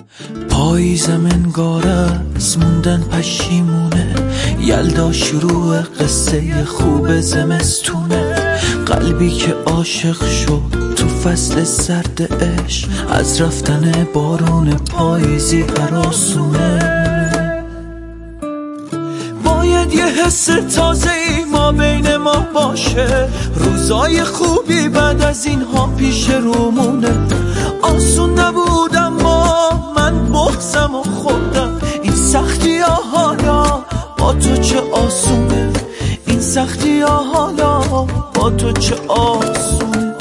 پاییزم انگار از موندن پشیمونه، یلدا شروع قصه خوب زمستونه. قلبی که عاشق شد تو فصل سرد عشق، از رفتن بارون پاییزی هراسونه. باید یه حس تازه‌ای ما بین ما باشه، روزای خوبی بعد از اینها پیش رومونه. آسون نبود اما من بغضم و خوردم، این سختی ها حالا با تو چه آسونه، این سختی ها حالا با تو چه آسونه.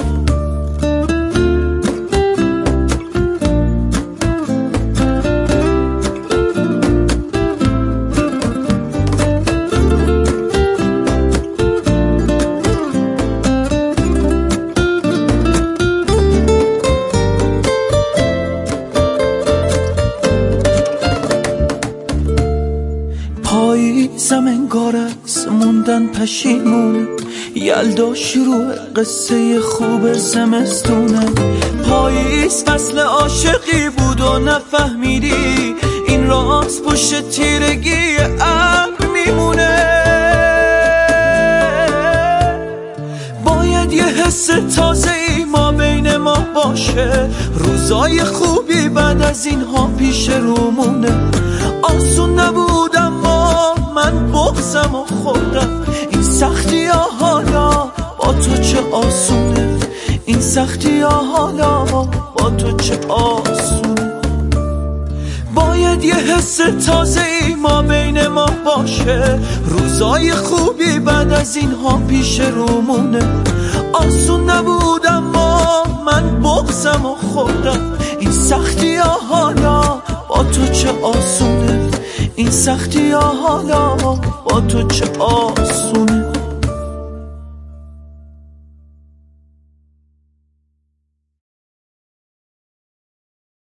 پاییزم انگار از موندن پشیمونه، یلدا شروع قصه خوب زمستونه. پاییز فصل عاشقی بود و نفهمیدی، این راز پشت تیرگی ابر میمونه. باید یه حس تازه‌ای ما بین ما باشه، روزای خوبی بعد از اینها پیش رومونه. آسون نبود اما من بغضم و خوردم، این سختی ها حالا با تو چه آسونه، این سختی ها حالا با تو چه آسونه. باید یه حس تازه‌ای ما بین ما باشه، روزای خوبی بعد از اینها پیش رومونه. آسون نبود اما من بغضم و خوردم، این سختی ها حالا با تو چه آسونه، این سختی ها حالا با تو چه آسونه.